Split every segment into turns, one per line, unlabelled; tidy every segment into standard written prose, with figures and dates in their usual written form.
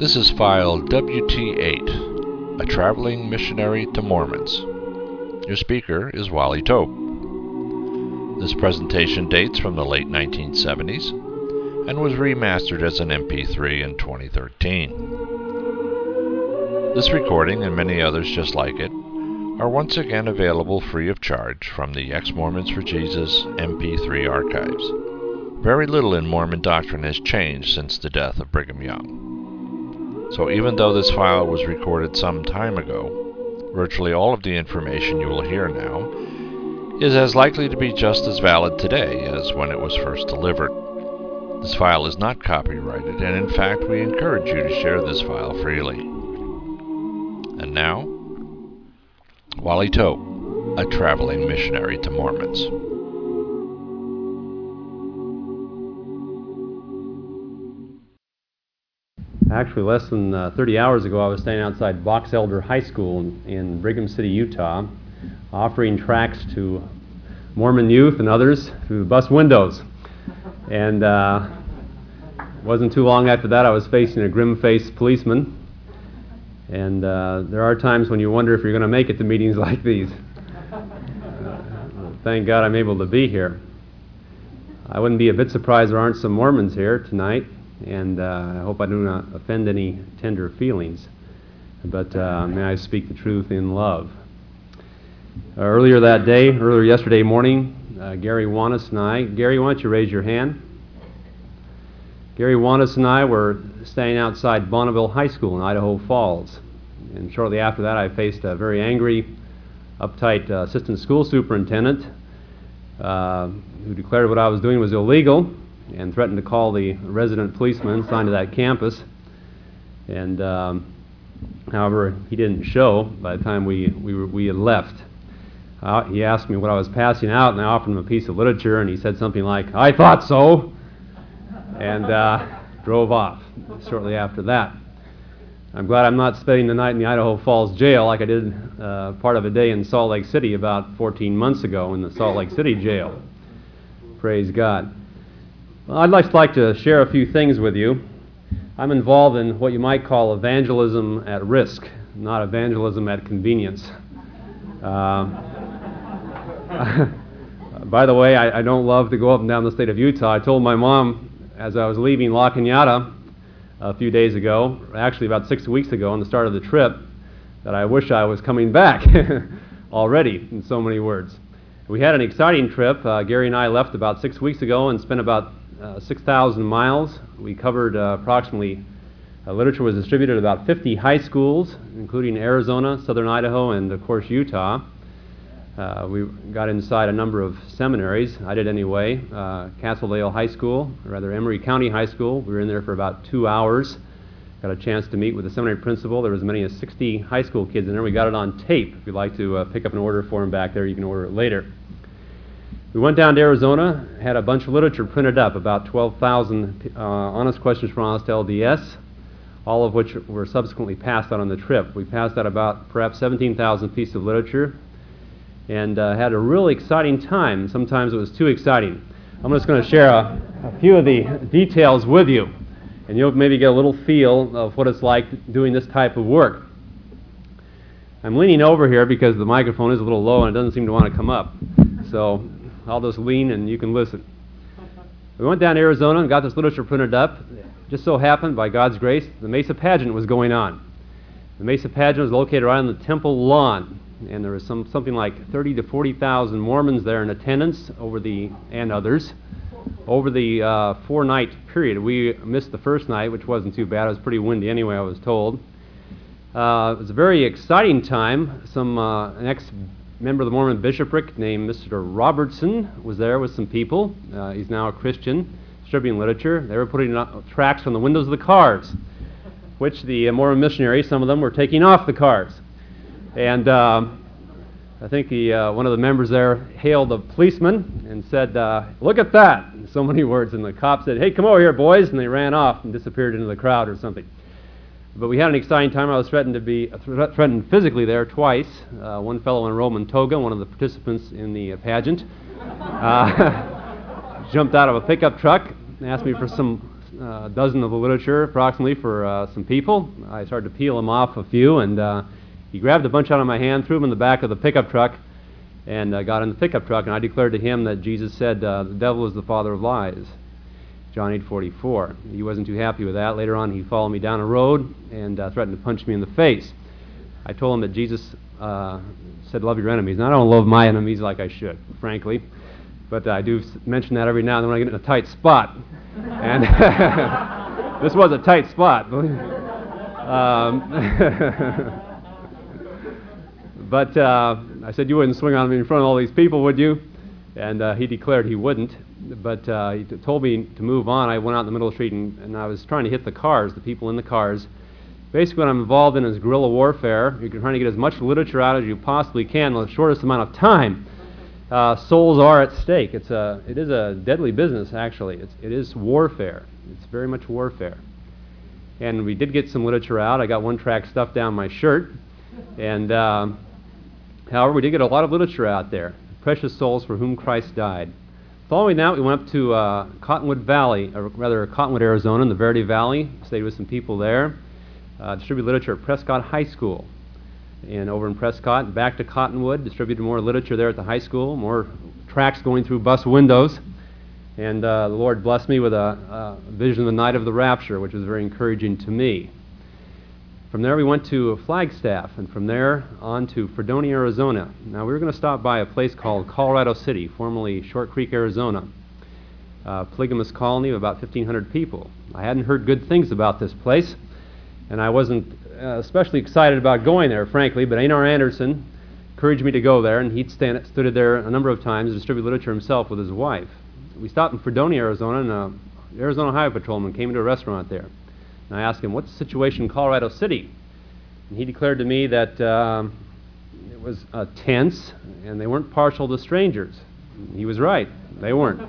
This is file WT8, a traveling missionary to Mormons. Your speaker is Wally Tope. This presentation dates from the late 1970s and was remastered as an MP3 in 2013. This recording and many others just like it are once again available free of charge from the Ex-Mormons for Jesus MP3 archives. Very little in Mormon doctrine has changed since the death of Brigham Young. So even though this file was recorded some time ago, virtually all of the information you will hear now is as likely to be just as valid today as when it was first delivered. This file is not copyrighted, and in fact we encourage you to share this file freely. And now, Wally Tope, a traveling missionary to Mormons.
Actually, less than 30 hours ago, I was standing outside Box Elder High School in Brigham City, Utah, offering tracts to Mormon youth and others through the bus windows. And it wasn't too long after that, I was facing a grim-faced policeman. And there are times when you wonder if you're going to make it to meetings like these. Thank God I'm able to be here. I wouldn't be a bit surprised there aren't some Mormons here tonight. And I hope I do not offend any tender feelings, but may I speak the truth in love. Earlier yesterday morning, Gary Wanis and I, Gary, why don't you raise your hand? Gary Wanis and I were standing outside Bonneville High School in Idaho Falls, and shortly after that I faced a very angry, uptight assistant school superintendent who declared what I was doing was illegal, and threatened to call the resident policeman assigned to that campus. And however, he didn't show by the time we had left. He asked me what I was passing out, and I offered him a piece of literature, and he said something like, "I thought so," and drove off shortly after that. I'm glad I'm not spending the night in the Idaho Falls jail like I did part of a day in Salt Lake City about 14 months ago in the Salt Lake City jail. Praise God. Well, I'd like to share a few things with you. I'm involved in what you might call evangelism at risk, not evangelism at convenience. By the way, I don't love to go up and down the state of Utah. I told my mom as I was leaving La Cañada a few days ago, actually about 6 weeks ago on the start of the trip, that I wish I was coming back already, in so many words. We had an exciting trip. Gary and I left about 6 weeks ago and spent about 6,000 miles. We covered approximately, literature was distributed at about 50 high schools, including Arizona, southern Idaho, and of course Utah. We got inside a number of seminaries. I did anyway. Castledale High School, or rather Emery County High School. We were in there for about 2 hours. Got a chance to meet with the seminary principal. There was as many as 60 high school kids in there. We got it on tape. If you'd like to pick up an order for them back there, you can order it later. We went down to Arizona, had a bunch of literature printed up, about 12,000 honest questions from Honest LDS, all of which were subsequently passed out on the trip. We passed out about perhaps 17,000 pieces of literature and had a really exciting time. Sometimes it was too exciting. I'm just going to share a few of the details with you, and you'll maybe get a little feel of what it's like doing this type of work. I'm leaning over here because the microphone is a little low and it doesn't seem to want to come up. So I'll just lean and you can listen. We went down to Arizona and got this literature printed up. Just so happened, by God's grace, the Mesa Pageant was going on. The Mesa Pageant was located right on the temple lawn, and there was something like 30 to 40,000 Mormons there in attendance and others over the 4-night period. We missed the first night, which wasn't too bad. It was pretty windy anyway, I was told. It was a very exciting time. An ex-member of the Mormon bishopric named Mr. Robertson was there with some people. He's now a Christian, distributing literature. They were putting tracts on the windows of the cars, which the Mormon missionaries, some of them, were taking off the cars. And I think one of the members there hailed a policeman and said, "Look at that," in so many words. And the cop said, "Hey, come over here, boys," and they ran off and disappeared into the crowd or something. But we had an exciting time. I was threatened physically there twice. One fellow in a Roman toga, one of the participants in the pageant, jumped out of a pickup truck and asked me for some a dozen of the literature approximately for some people. I started to peel them off a few, and he grabbed a bunch out of my hand, threw them in the back of the pickup truck, and got in the pickup truck, and I declared to him that Jesus said, the devil is the father of lies, John 8:44. He wasn't too happy with that. Later on, he followed me down a road and threatened to punch me in the face. I told him that Jesus said, love your enemies. And I don't love my enemies like I should, frankly, but I do mention that every now and then when I get in a tight spot. And this was a tight spot. But I said, you wouldn't swing on me in front of all these people, would you? And he declared he wouldn't. But he told me to move on. I went out in the middle of the street, and I was trying to hit the cars, the people in the cars. Basically, what I'm involved in is guerrilla warfare. You're trying to get as much literature out as you possibly can in the shortest amount of time. Souls are at stake. It is a deadly business, actually. It is warfare. It's very much warfare. And we did get some literature out. I got one tract stuffed down my shirt. And however, we did get a lot of literature out there. Precious souls for whom Christ died. Following that, we went up to Cottonwood Valley, or rather Cottonwood, Arizona, in the Verde Valley. Stayed with some people there. Distributed literature at Prescott High School. And over in Prescott, back to Cottonwood, distributed more literature there at the high school, more tracts going through bus windows. And the Lord blessed me with a vision of the night of the rapture, which was very encouraging to me. From there, we went to Flagstaff, and from there on to Fredonia, Arizona. Now, we were going to stop by a place called Colorado City, formerly Short Creek, Arizona. Polygamous colony of about 1,500 people. I hadn't heard good things about this place, and I wasn't especially excited about going there, frankly, but Einar Anderson encouraged me to go there, and he'd stood there a number of times and distributed literature himself with his wife. We stopped in Fredonia, Arizona, and an Arizona Highway Patrolman came into a restaurant there. And I asked him, what's the situation in Colorado City? And he declared to me that it was tense, and they weren't partial to strangers. He was right. They weren't.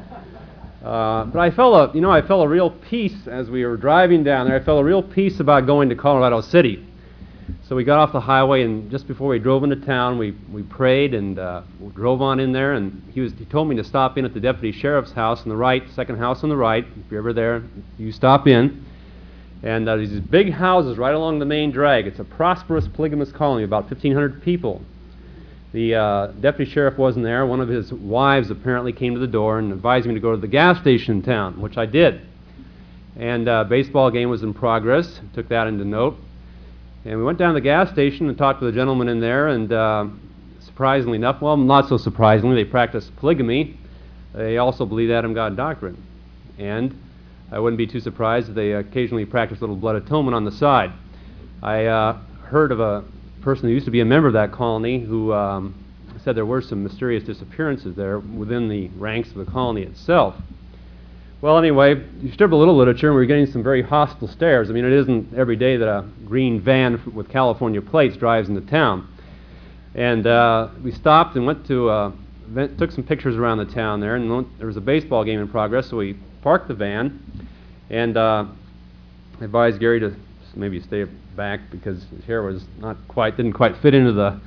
But I felt a real peace as we were driving down there. I felt a real peace about going to Colorado City. So we got off the highway, and just before we drove into town, we prayed and we drove on in there. And he told me to stop in at the deputy sheriff's house on the right, second house on the right. If you're ever there, you stop in. And there's these big houses right along the main drag. It's a prosperous polygamous colony, about 1,500 people. The deputy sheriff wasn't there. One of his wives apparently came to the door and advised me to go to the gas station in town, which I did. And baseball game was in progress. Took that into note. And we went down to the gas station and talked to the gentleman in there, and surprisingly enough, well, not so surprisingly, they practiced polygamy. They also believed Adam God doctrine. And I wouldn't be too surprised if they occasionally practiced a little blood atonement on the side. I heard of a person who used to be a member of that colony who said there were some mysterious disappearances there within the ranks of the colony itself. Well, anyway, you distribute a little literature, and we're getting some very hostile stares. I mean, it isn't every day that a green van with California plates drives into town. And we stopped and went to took some pictures around the town there, and there was a baseball game in progress, so we parked the van, and advised Gary to maybe stay back because his hair was didn't quite fit into the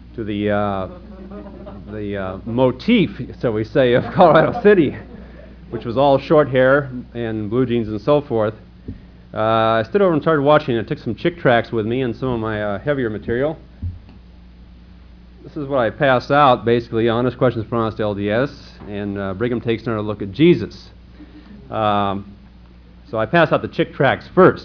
motif, so we say, of Colorado City, which was all short hair and blue jeans and so forth. I stood over and started watching. I took some chick tracts with me and some of my heavier material. This is what I pass out, basically, Honest Questions for Honest LDS, and Brigham Takes Another Look at Jesus. So I passed out the chick tracts first.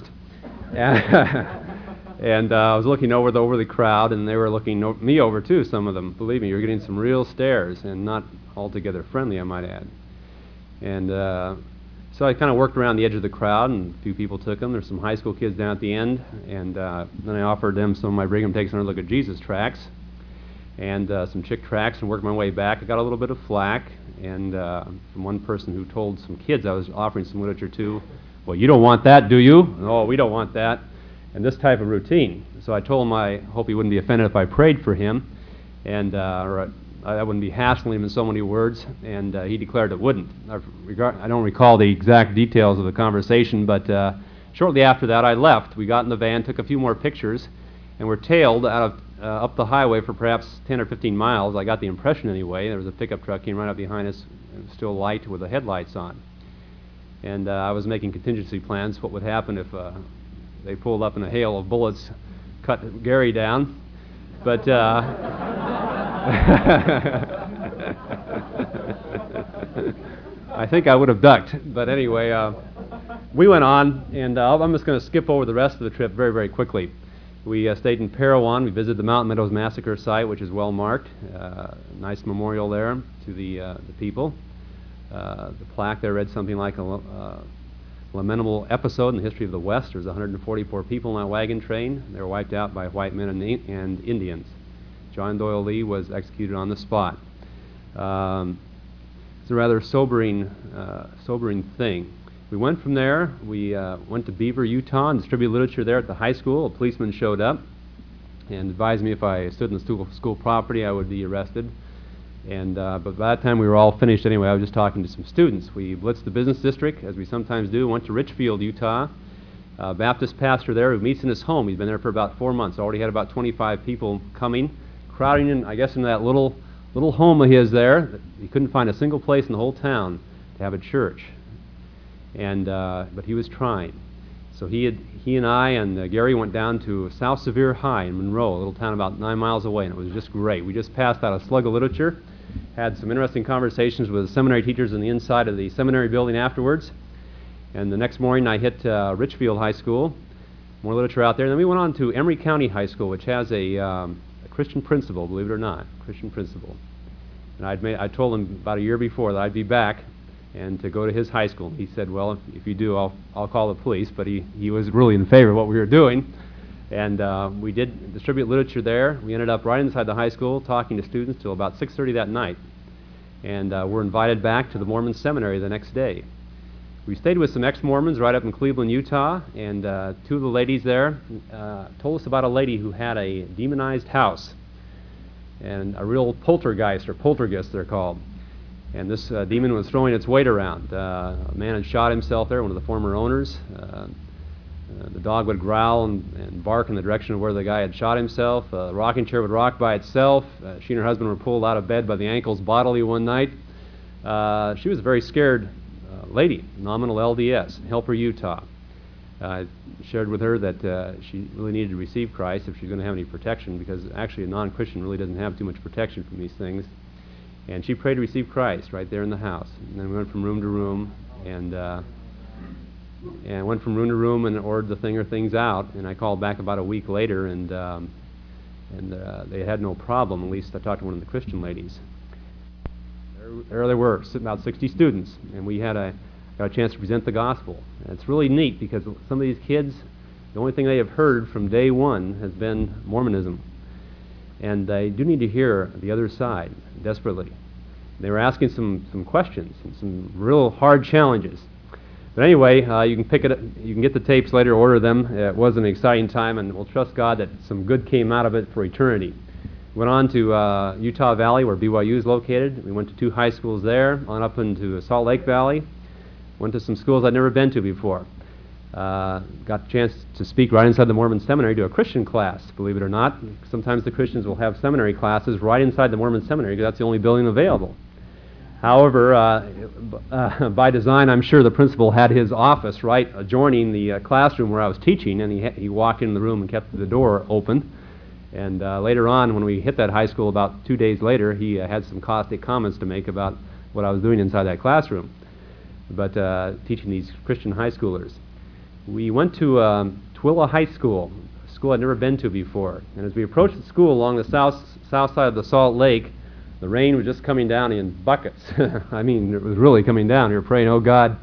And I was looking over the crowd, and they were looking me over too, some of them. Believe me, you're getting some real stares, and not altogether friendly, I might add. And so I kind of worked around the edge of the crowd, and a few people took them. There's some high school kids down at the end, and then I offered them some of my Brigham Takes Another Look at Jesus tracts, and some chick tracts, and worked my way back. I got a little bit of flack, and from one person who told some kids I was offering some literature to, well, you don't want that, do you? Oh, we don't want that. And this type of routine. So I told him I hope he wouldn't be offended if I prayed for him, and or I wouldn't be hassling him in so many words, and he declared it wouldn't. I don't recall the exact details of the conversation, but shortly after that I left. We got in the van, took a few more pictures, and were tailed out of up the highway for perhaps 10 or 15 miles. I got the impression anyway. There was a pickup truck came right up behind us, still light with the headlights on. and I was making contingency plans. What would happen if they pulled up and a hail of bullets cut Gary down? But I think I would have ducked. But anyway, we went on, and I'm just going to skip over the rest of the trip very, very quickly. We stayed in Parowan. We visited the Mountain Meadows Massacre site, which is well marked. Nice memorial there to the people. The plaque there read something like a lamentable episode in the history of the West. There was 144 people in that wagon train. They were wiped out by white men and Indians. John Doyle Lee was executed on the spot. It's a rather sobering thing. We went from there. We went to Beaver, Utah, and distributed literature there at the high school. A policeman showed up and advised me if I stood in the school property, I would be arrested. And but by that time, we were all finished anyway. I was just talking to some students. We blitzed the business district, as we sometimes do. Went to Richfield, Utah. Baptist pastor there who meets in his home. He's been there for about 4 months. Already had about 25 people coming, crowding in, I guess, in that little home of his there. He couldn't find a single place in the whole town to have a church. And but he was trying. So he and I and Gary went down to South Sevier High in Monroe, a little town about 9 miles away, and it was just great. We just passed out a slug of literature, had some interesting conversations with seminary teachers in the inside of the seminary building afterwards. And the next morning I hit Richfield High School, more literature out there. And then we went on to Emery County High School, which has a Christian principal, believe it or not, Christian principal. And I told him about a year before that I'd be back and to go to his high school. He said, well, if you do, I'll call the police. But he was really in favor of what we were doing. And we did distribute literature there. We ended up right inside the high school talking to students till about 6:30 that night. And were invited back to the Mormon seminary the next day. We stayed with some ex-Mormons right up in Cleveland, Utah, and two of the ladies there told us about a lady who had a demonized house, and a real poltergeist, or poltergeist they're called. And this demon was throwing its weight around. A man had shot himself there, one of the former owners. The dog would growl and bark in the direction of where the guy had shot himself. The rocking chair would rock by itself. She and her husband were pulled out of bed by the ankles bodily one night. She was a very scared lady, nominal LDS, Helper, Utah. I shared with her that she really needed to receive Christ if she's going to have any protection, because actually a non-Christian really doesn't have too much protection from these things. And she prayed to receive Christ right there in the house. And then we went from room to room and went from room to room and ordered the thing or things out. And I called back about a week later, and they had no problem. At least I talked to one of the Christian ladies. There they were, about 60 students, and we got a chance to present the gospel. And it's really neat because some of these kids, the only thing they have heard from day one has been Mormonism. And they do need to hear the other side desperately. They were asking some questions and some real hard challenges. But anyway, you can pick it up, you can get the tapes later, order them. It was an exciting time, and we'll trust God that some good came out of it for eternity. We went on to Utah Valley, where BYU is located. We went to 2 high schools there, on up into Salt Lake Valley. Went to some schools I'd never been to before. Got the chance to speak right inside the Mormon seminary to a Christian class, believe it or not. Sometimes the Christians will have seminary classes right inside the Mormon seminary because that's the only building available. However, by design, I'm sure the principal had his office right adjoining the classroom where I was teaching, and he walked in the room and kept the door open. And later on, when we hit that high school about 2 days later, he had some caustic comments to make about what I was doing inside that classroom, but teaching these Christian high schoolers. We went to Twilla High School, a school I'd never been to before. And as we approached the school along the south side of the Salt Lake, the rain was just coming down in buckets. I mean, it was really coming down. We were praying, oh God,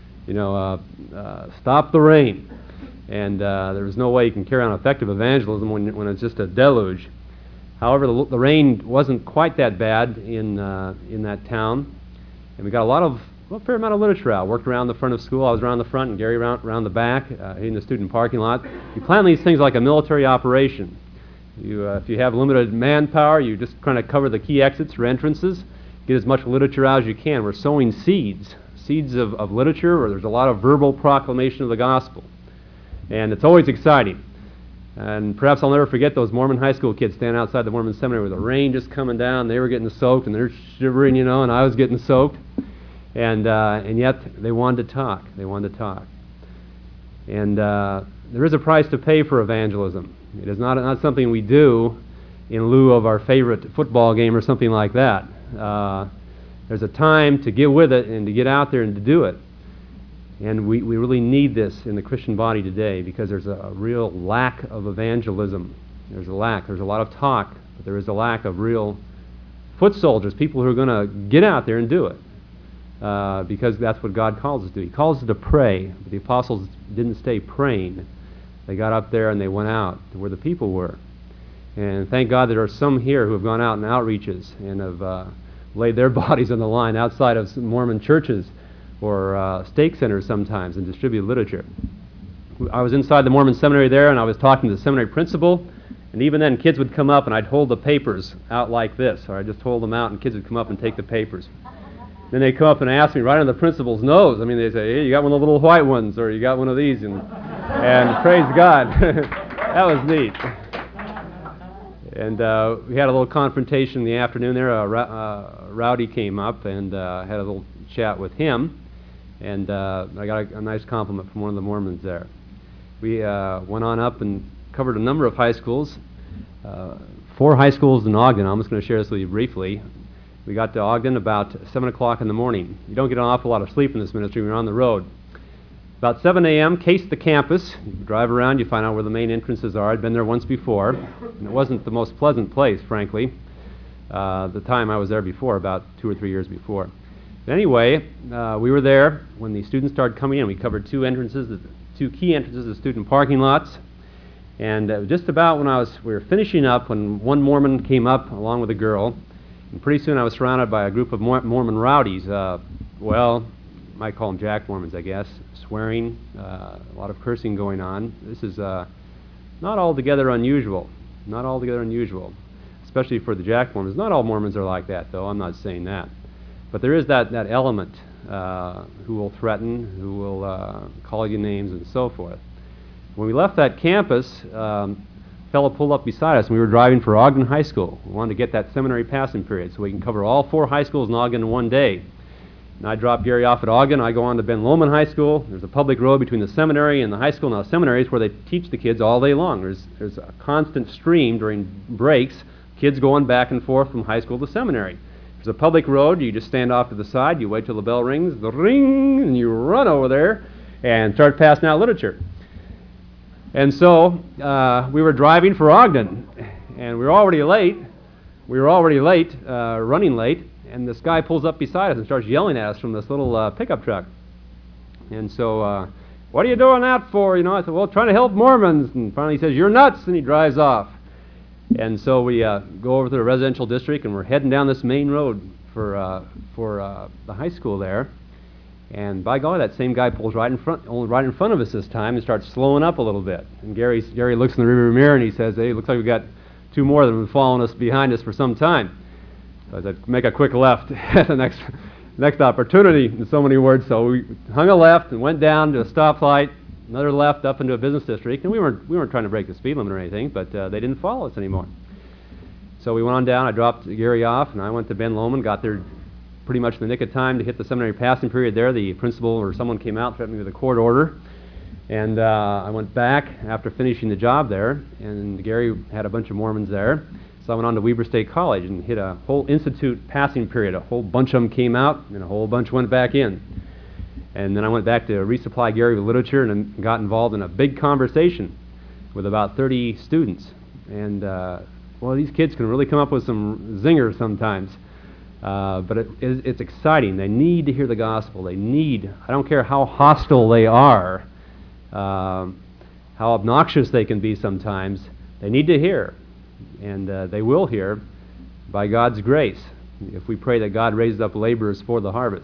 stop the rain. And there was no way you can carry on effective evangelism when it's just a deluge. However, the rain wasn't quite that bad in that town, and we got a fair amount of literature out. Worked around the front of school. I was around the front, and Gary around the back, in the student parking lot. You plan these things like a military operation. If you have limited manpower, you just kind of cover the key exits or entrances, get as much literature out as you can. We're sowing seeds of literature, where there's a lot of verbal proclamation of the gospel. And it's always exciting. And perhaps I'll never forget those Mormon high school kids standing outside the Mormon seminary with the rain just coming down. They were getting soaked, and they're shivering, and I was getting soaked. And yet they wanted to talk. They wanted to talk. And there is a price to pay for evangelism. It is not something we do in lieu of our favorite football game or something like that. There's a time to get with it and to get out there and to do it. And we really need this in the Christian body today because there's a real lack of evangelism. There's a lack. There's a lot of talk, but there is a lack of real foot soldiers, people who are going to get out there and do it. Because that's what God calls us to do. He calls us to pray, but the apostles didn't stay praying. They got up there and they went out to where the people were. And thank God there are some here who have gone out in outreaches and have laid their bodies on the line outside of some Mormon churches or stake centers sometimes and distribute literature. I was inside the Mormon seminary there, and I was talking to the seminary principal, and even then kids would come up and I'd hold the papers out like this, or I'd just hold them out and kids would come up and take the papers. Then they'd come up and ask me right on the principal's nose. I mean, they'd say, hey, you got one of the little white ones, or you got one of these, and praise God. That was neat. And we had a little confrontation in the afternoon there. Rowdy came up and had a little chat with him, and I got a nice compliment from one of the Mormons there. We went on up and covered a number of high schools, 4 high schools in Ogden. I'm just going to share this with you briefly. We got to Ogden about 7 o'clock in the morning. You don't get an awful lot of sleep in this ministry when you're on the road. About 7 a.m., cased the campus. You drive around, you find out where the main entrances are. I'd been there once before, and it wasn't the most pleasant place, frankly, the time I was there before, about 2 or 3 years before. But anyway, we were there when the students started coming in. We covered 2 key entrances to student parking lots. And just about when we were finishing up, when one Mormon came up along with a girl, and pretty soon I was surrounded by a group of Mormon rowdies. Well, you might call them Jack Mormons, I guess. Swearing, a lot of cursing going on. This is not altogether unusual. Not altogether unusual, especially for the Jack Mormons. Not all Mormons are like that, though. I'm not saying that. But there is that element who will threaten, who will call you names and so forth. When we left that campus, a fellow pulled up beside us, and we were driving for Ogden High School. We wanted to get that seminary passing period so we can cover all 4 high schools in Ogden in one day. And I drop Gary off at Ogden. I go on to Ben Lomond High School. There's a public road between the seminary and the high school. Now, seminaries where they teach the kids all day long. There's a constant stream during breaks, kids going back and forth from high school to seminary. There's a public road. You just stand off to the side. You wait till the bell rings, the ring, and you run over there and start passing out literature. And so we were driving for Ogden, and we were already late. Running late. And this guy pulls up beside us and starts yelling at us from this little pickup truck. And so, what are you doing that for? You know, I said, well, trying to help Mormons. And finally he says, you're nuts, and he drives off. And so we go over to the residential district, and we're heading down this main road for the high school there. And by golly, that same guy pulls right in front of us this time and starts slowing up a little bit. And Gary looks in the rearview mirror and he says, hey, it looks like we've got 2 more that have been following us behind us for some time. So I said, make a quick left at the next opportunity, in so many words. So we hung a left and went down to a stoplight, another left up into a business district. And we weren't trying to break the speed limit or anything, but they didn't follow us anymore. So we went on down. I dropped Gary off, and I went to Ben Lomond, got there pretty much in the nick of time to hit the seminary passing period there. The principal or someone came out, threatened me with a court order. And I went back after finishing the job there, and Gary had a bunch of Mormons there. So I went on to Weber State College and hit a whole institute passing period. A whole bunch of them came out, and a whole bunch went back in. And then I went back to resupply Gary with literature and got involved in a big conversation with about 30 students. And, well, these kids can really come up with some zingers sometimes. But it's exciting. They need to hear the gospel. I don't care how hostile they are, how obnoxious they can be sometimes, they need to hear. And they will hear by God's grace if we pray that God raises up laborers for the harvest.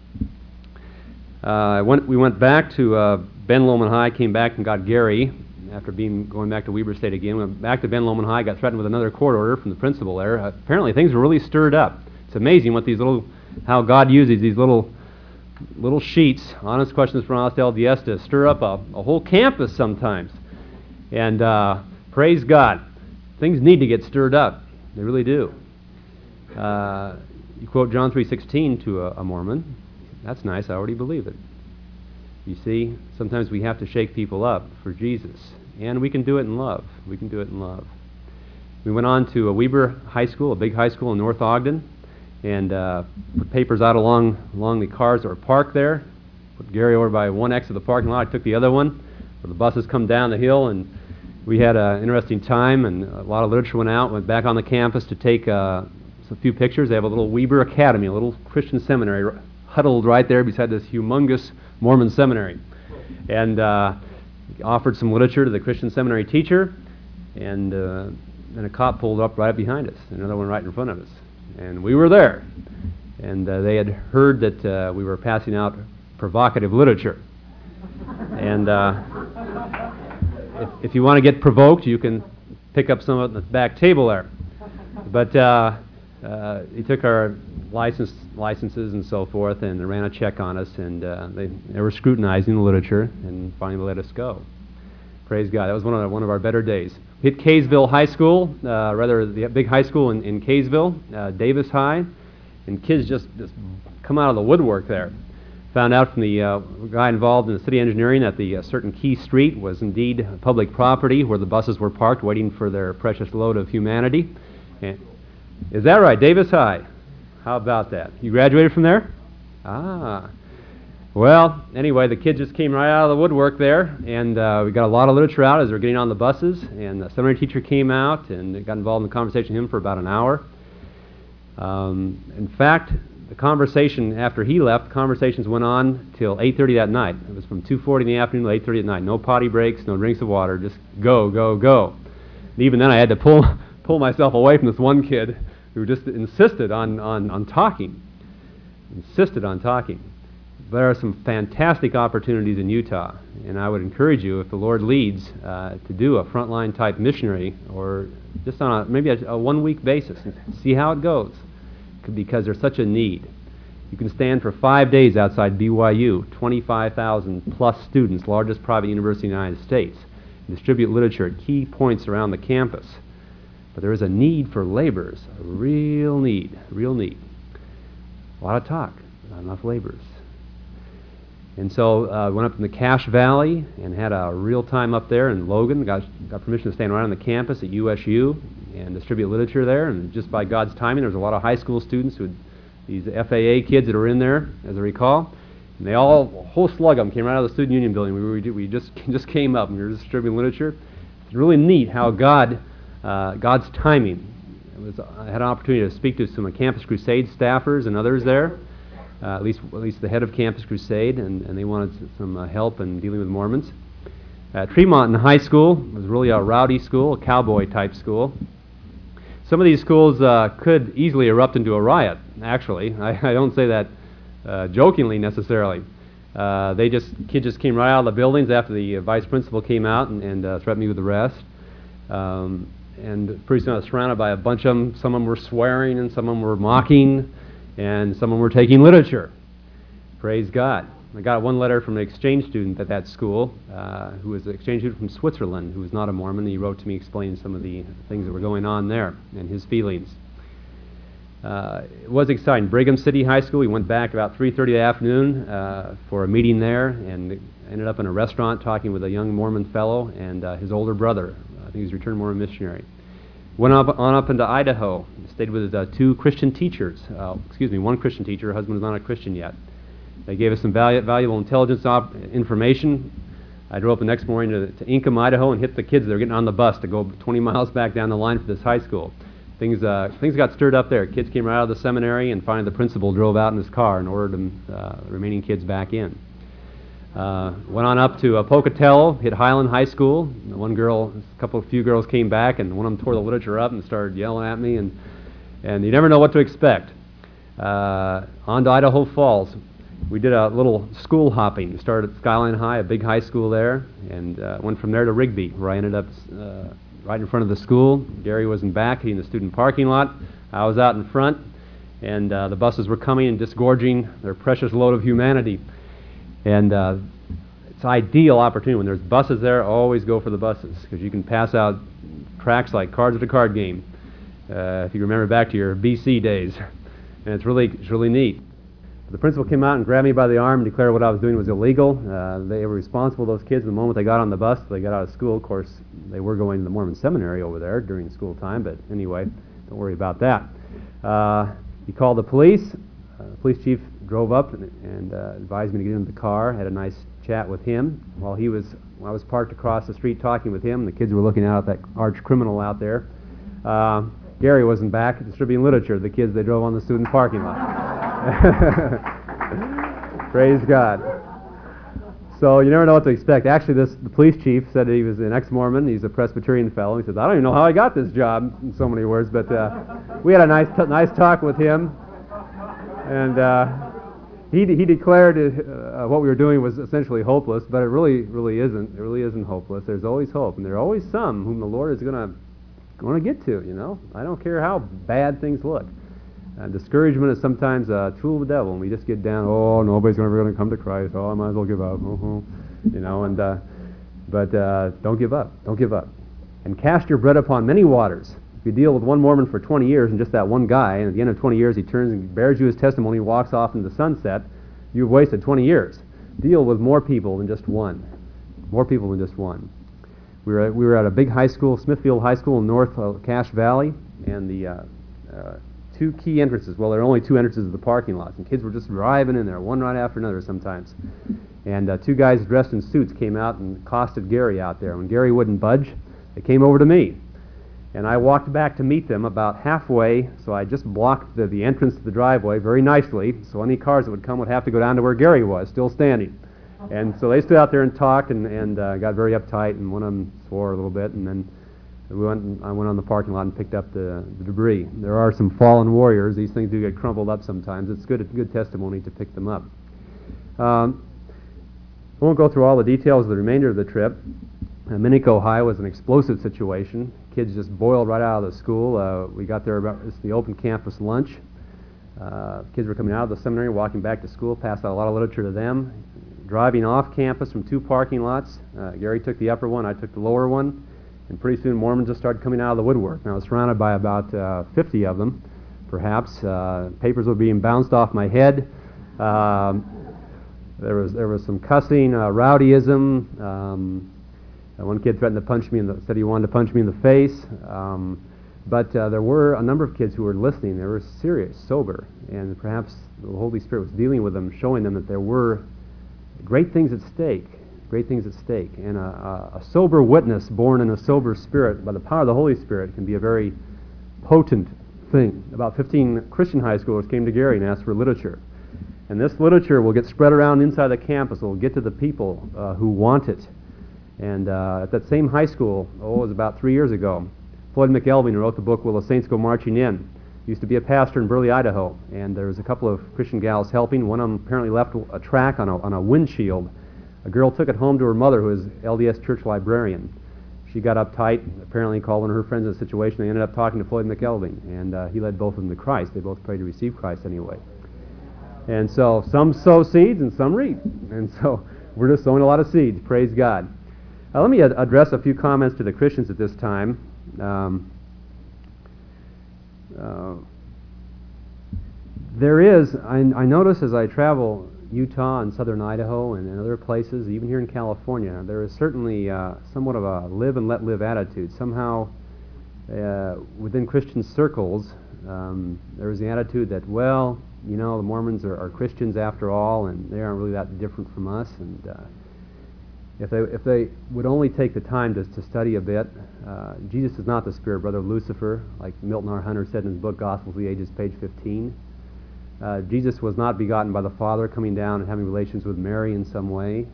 We went back to Ben Lomond High, came back and got Gary after going back to Weber State again. Went back to Ben Lomond High, got threatened with another court order from the principal there. Apparently things were really stirred up. It's amazing how God uses these little sheets, honest questions from honest LDS, to stir up a whole campus sometimes. And praise God. Things need to get stirred up. They really do. You quote John 3:16 to a Mormon. That's nice. I already believe it. You see, sometimes we have to shake people up for Jesus. And we can do it in love. We can do it in love. We went on to a Weber High School, a big high school in North Ogden, and put papers out along the cars that were parked there. Put Gary over by one exit of the parking lot. I took the other one, where the buses come down the hill, and we had an interesting time, and a lot of literature went out. Went back on the campus to take a few pictures. They have a little Weber Academy, a little Christian seminary, huddled right there beside this humongous Mormon seminary. And offered some literature to the Christian seminary teacher, and then a cop pulled up right behind us, another one right in front of us. And we were there. And they had heard that we were passing out provocative literature. And if you want to get provoked, you can pick up some of it at the back table there. But he took our licenses and so forth, and they ran a check on us, and they were scrutinizing the literature, and finally let us go. Praise God. That was one of our better days. Hit Kaysville High School, rather the big high school in Kaysville, Davis High, and kids just come out of the woodwork there. Found out from the guy involved in the city engineering that the certain Key Street was indeed public property where the buses were parked waiting for their precious load of humanity. And, is that right? Davis High. How about that? You graduated from there? Ah. Well, anyway, the kids just came right out of the woodwork there, and we got a lot of literature out as they were getting on the buses, and the seminary teacher came out and got involved in the conversation with him for about an hour. In fact, the conversation, after he left, conversations went on till 8:30 that night. It was from 2:40 in the afternoon to 8:30 at night. No potty breaks, no drinks of water, just go, go, go. And even then I had to pull myself away from this one kid who just insisted on talking. Insisted on talking. There are some fantastic opportunities in Utah, and I would encourage you, if the Lord leads, to do a frontline type missionary, or just on maybe a 1 week basis, and see how it goes, because there's such a need. You can stand for 5 days outside BYU, 25,000 plus students, largest private university in the United States, and distribute literature at key points around the campus. But there is a need for laborers, a real need, real need. A lot of talk, not enough laborers. And so went up in the Cache Valley and had a real time up there in Logan. Got permission to stand right on the campus at USU and distribute literature there. And just by God's timing, there was a lot of high school students these FAA kids that were in there, as I recall. And they all, a whole slug of them, came right out of the Student Union building. We just came up and we were distributing literature. It's really neat how God's timing. I had an opportunity to speak to some of Campus Crusade staffers and others there. At least the head of Campus Crusade, and they wanted some help in dealing with Mormons. Tremont High School was really a rowdy school, a cowboy-type school. Some of these schools could easily erupt into a riot, actually. I don't say that jokingly necessarily. Kids just came right out of the buildings after the vice principal came out and threatened me with arrest. And pretty soon I was surrounded by a bunch of them. Some of them were swearing, and some of them were mocking, and some of them were taking literature. Praise God. I got one letter from an exchange student at that school, who was an exchange student from Switzerland, who was not a Mormon. He wrote to me explaining some of the things that were going on there and his feelings. It was exciting. Brigham City High School, we went back about 3:30 in the afternoon for a meeting there, and ended up in a restaurant talking with a young Mormon fellow and his older brother. I think he's a returned Mormon missionary. Went on up into Idaho, stayed with two Christian teachers. One Christian teacher. Her husband was not a Christian yet. They gave us some valuable intelligence information. I drove up the next morning to Ingham, Idaho, and hit the kids that were getting on the bus to go 20 miles back down the line for this high school. Things got stirred up there. Kids came right out of the seminary, and finally the principal drove out in his car and ordered the remaining kids back in. Went on up to Pocatello, hit Highland High School. A few girls came back, and one of them tore the literature up and started yelling at me, and you never know what to expect. On to Idaho Falls. We did a little school hopping. We started at Skyline High, a big high school there, and went from there to Rigby, where I ended up right in front of the school. Gary was in back, in the student parking lot. I was out in front, and the buses were coming and disgorging their precious load of humanity. And it's an ideal opportunity. When there's buses there, always go for the buses, because you can pass out tracts like cards at a card game, if you remember back to your BC days. And it's really neat. The principal came out and grabbed me by the arm and declared what I was doing was illegal. They were responsible, those kids, the moment they got on the bus, they got out of school. Of course, they were going to the Mormon seminary over there during school time, but anyway, don't worry about that. He called the police. The police chief drove up and advised me to get into the car. Had a nice chat with him while I was parked across the street talking with him. The kids were looking out at that arch criminal out there. Gary wasn't back distributing literature. The kids, they drove on the student parking lot. Praise God. So you never know what to expect. Actually, the police chief said he was an ex-Mormon. He's a Presbyterian fellow. He said, I don't even know how I got this job, in so many words. But we had a nice talk with him. And he declared what we were doing was essentially hopeless, but it really isn't. It really isn't hopeless. There's always hope, and there are always some whom the Lord is going to get to. You know, I don't care how bad things look. Discouragement is sometimes a tool of the devil, and we just get down. Oh, nobody's ever going to come to Christ. Oh, I might as well give up. You know, and but don't give up. Don't give up. And cast your bread upon many waters. If you deal with one Mormon for 20 years and just that one guy, and at the end of 20 years he turns and bears you his testimony and walks off into the sunset, you've wasted 20 years. Deal with more people than just one. More people than just one. We were at a big high school, Smithfield High School in North Cache Valley, and the two key entrances. Well, there are only two entrances to the parking lots, and kids were just driving in there, one right after another sometimes. And two guys dressed in suits came out and accosted Gary out there. When Gary wouldn't budge, they came over to me. And I walked back to meet them about halfway, so I just blocked the entrance to the driveway very nicely, so any cars that would come would have to go down to where Gary was, still standing. And so they stood out there and talked and got very uptight, and one of them swore a little bit, and then I went on the parking lot and picked up the debris. There are some fallen warriors. These things do get crumpled up sometimes. It's good testimony to pick them up. I won't go through all the details of the remainder of the trip. Minico High was an explosive situation. Kids just boiled right out of the school. We got there about the open campus lunch. Kids were coming out of the seminary, walking back to school, passed out a lot of literature to them. Driving off campus from two parking lots. Gary took the upper one, I took the lower one. And pretty soon Mormons just started coming out of the woodwork. And I was surrounded by about 50 of them, perhaps. Papers were being bounced off my head. There was some cussing, rowdyism. One kid threatened to punch me, said he wanted to punch me in the face. But there were a number of kids who were listening. They were serious, sober, and perhaps the Holy Spirit was dealing with them, showing them that there were great things at stake. Great things at stake. And a sober witness born in a sober spirit by the power of the Holy Spirit can be a very potent thing. About 15 Christian high schoolers came to Gary and asked for literature. And this literature will get spread around inside the campus. It will get to the people who want it. And at that same high school, it was about 3 years ago, Floyd McElveen, who wrote the book Will the Saints Go Marching In, used to be a pastor in Burley, Idaho. And there was a couple of Christian gals helping. One of them apparently left a track on a windshield. A girl took it home to her mother, who is LDS church librarian. She got uptight, apparently called one of her friends in a situation. They ended up talking to Floyd McElveen, and he led both of them to Christ. They both prayed to receive Christ anyway. And so some sow seeds and some reap. And so we're just sowing a lot of seeds. Praise God. Let me address a few comments to the Christians at this time. There is, I notice as I travel Utah and southern Idaho and other places, even here in California, there is certainly somewhat of a live and let live attitude. Somehow within Christian circles, there is the attitude that, well, you know, the Mormons are Christians after all, and they aren't really that different from us. And if they would only take the time to study a bit, Jesus is not the spirit brother of Lucifer, like Milton R. Hunter said in his book Gospels of the Ages, page 15. Jesus was not begotten by the Father, coming down and having relations with Mary in some way.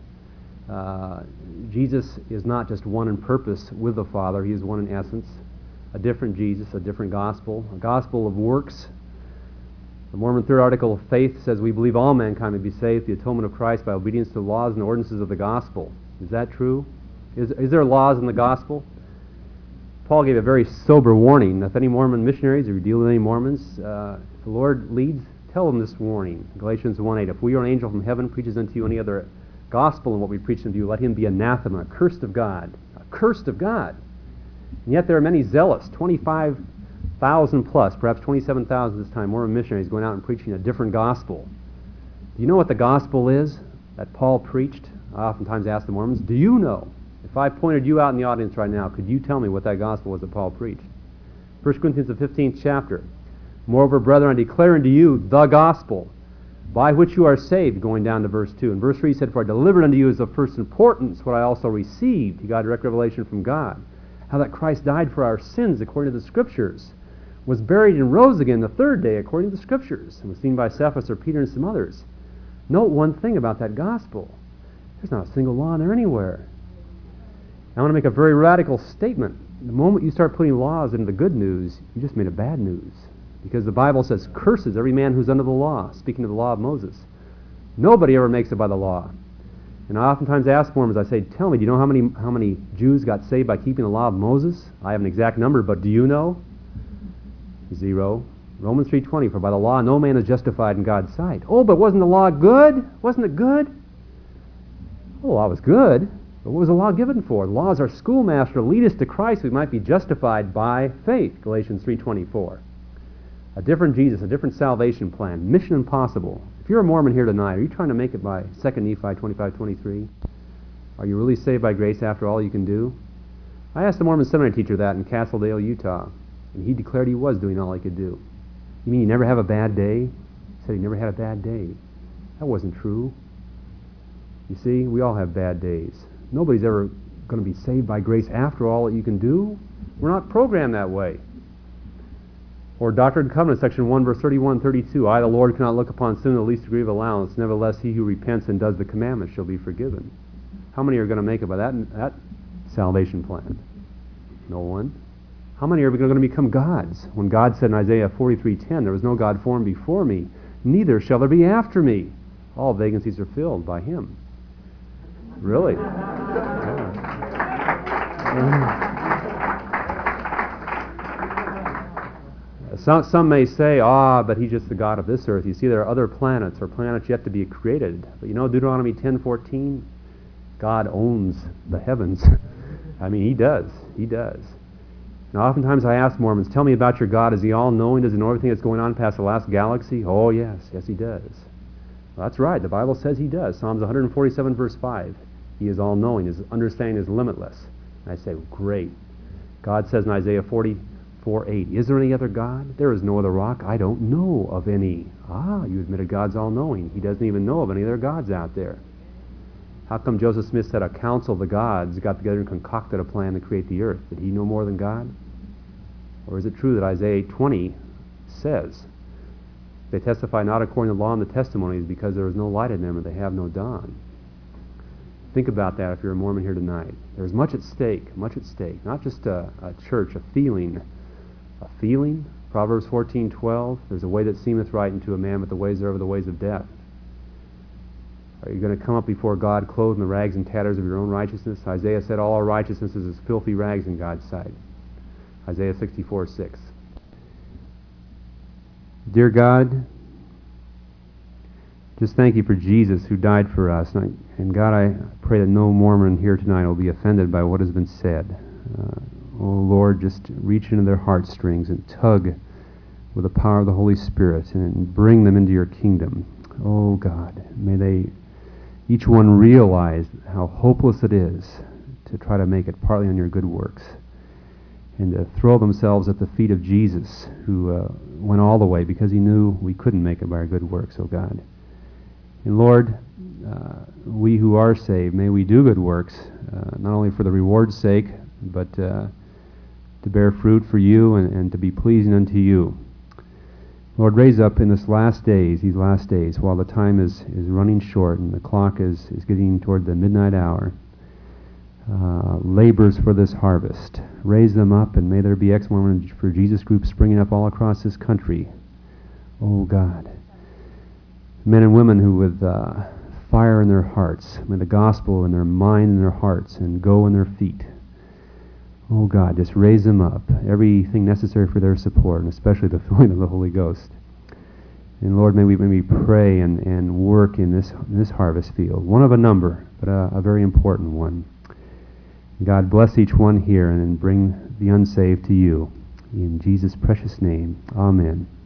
Jesus is not just one in purpose with the Father, he is one in essence. A different Jesus, a different gospel, a gospel of works. The Mormon Third Article of Faith says we believe all mankind may be saved through the atonement of Christ by obedience to the laws and ordinances of the gospel. Is that true? Is there laws in the gospel? Paul gave a very sober warning. If any Mormon missionaries, or you deal with any Mormons, if the Lord leads, tell them this warning. Galatians 1:8, if we or an angel from heaven preaches unto you any other gospel than what we preach unto you, let him be anathema, accursed of God. Accursed of God. And yet there are many zealous, 25,000 plus, perhaps 27,000 this time, Mormon missionaries going out and preaching a different gospel. Do you know what the gospel is that Paul preached? I oftentimes ask the Mormons, do you know? If I pointed you out in the audience right now, could you tell me what that gospel was that Paul preached? 1 Corinthians, the 15th chapter. Moreover, brethren, I declare unto you the gospel, by which you are saved, going down to verse 2. In verse 3 he said, For I delivered unto you as of first importance what I also received. He got a direct revelation from God. How that Christ died for our sins according to the Scriptures, was buried and rose again the third day according to the Scriptures, and was seen by Cephas or Peter and some others. Note one thing about that gospel. There's not a single law in there anywhere. I want to make a very radical statement. The moment you start putting laws into the good news, you just made a bad news. Because the Bible says, curses every man who's under the law, speaking of the law of Moses. Nobody ever makes it by the law. And I oftentimes ask Mormons, I say, tell me, do you know how many Jews got saved by keeping the law of Moses? I have an exact number, but do you know? 0. Romans 3:20, for by the law no man is justified in God's sight. Oh, but wasn't the law good? Wasn't it good? Well, the law was good, but what was the law given for? The law is our schoolmaster to lead us to Christ, we might be justified by faith, Galatians 3:24. A different Jesus, a different salvation plan, mission impossible. If you're a Mormon here tonight, are you trying to make it by 2 Nephi 25:23? Are you really saved by grace after all you can do? I asked a Mormon seminary teacher that in Castledale, Utah, and he declared he was doing all he could do. You mean you never have a bad day? He said he never had a bad day. That wasn't true. You see, we all have bad days. Nobody's ever going to be saved by grace after all that you can do. We're not programmed that way. Or Doctrine and Covenants, section 1, verse 31, 32. I, the Lord, cannot look upon sin in the least degree of allowance. Nevertheless, he who repents and does the commandments shall be forgiven. How many are going to make it by that salvation plan? No one. How many are going to become gods? When God said in Isaiah 43:10, there was no God formed before me, neither shall there be after me. All vacancies are filled by him. Really? Some may say, but he's just the God of this earth. You see, there are other planets, or planets yet to be created. But you know, Deuteronomy 10:14, God owns the heavens. I mean, he does. He does. Now, oftentimes I ask Mormons, tell me about your God. Is he all-knowing? Does he know everything that's going on past the last galaxy? Oh, yes. Yes, he does. Well, that's right. The Bible says he does. Psalms 147, verse 5. He is all-knowing. His understanding is limitless. And I say, great. God says in Isaiah 44:8, is there any other God? There is no other rock. I don't know of any. You admitted God's all-knowing. He doesn't even know of any other gods out there. How come Joseph Smith said a council of the gods got together and concocted a plan to create the earth? Did he know more than God? Or is it true that Isaiah 20 says, they testify not according to the law and the testimonies because there is no light in them and they have no dawn? Think about that if you're a Mormon here tonight. There's much at stake, much at stake. Not just a church, a feeling. A feeling? Proverbs 14:12, there's a way that seemeth right unto a man, but the ways thereof are the ways of death. Are you going to come up before God clothed in the rags and tatters of your own righteousness? Isaiah said all our righteousness is as filthy rags in God's sight. Isaiah 64:6. Dear God, just thank you for Jesus who died for us. And God, I pray that no Mormon here tonight will be offended by what has been said. Oh Lord, just reach into their heartstrings and tug with the power of the Holy Spirit and bring them into your kingdom. Oh God, may each one realize how hopeless it is to try to make it partly on your good works and to throw themselves at the feet of Jesus, who went all the way because he knew we couldn't make it by our good works, oh God. And Lord, we who are saved, may we do good works, not only for the reward's sake, but to bear fruit for you and to be pleasing unto you. Lord, raise up in these last days, while the time is running short and the clock is getting toward the midnight hour, laborers for this harvest. Raise them up, and may there be Ex-Mormon for Jesus groups springing up all across this country. Oh God. Men and women who with fire in their hearts, may the gospel in their mind and their hearts, and go in their feet. Oh God, just raise them up. Everything necessary for their support, and especially the filling of the Holy Ghost. And Lord, may we pray and work in this harvest field. One of a number, but a very important one. God bless each one here and bring the unsaved to you. In Jesus' precious name, amen.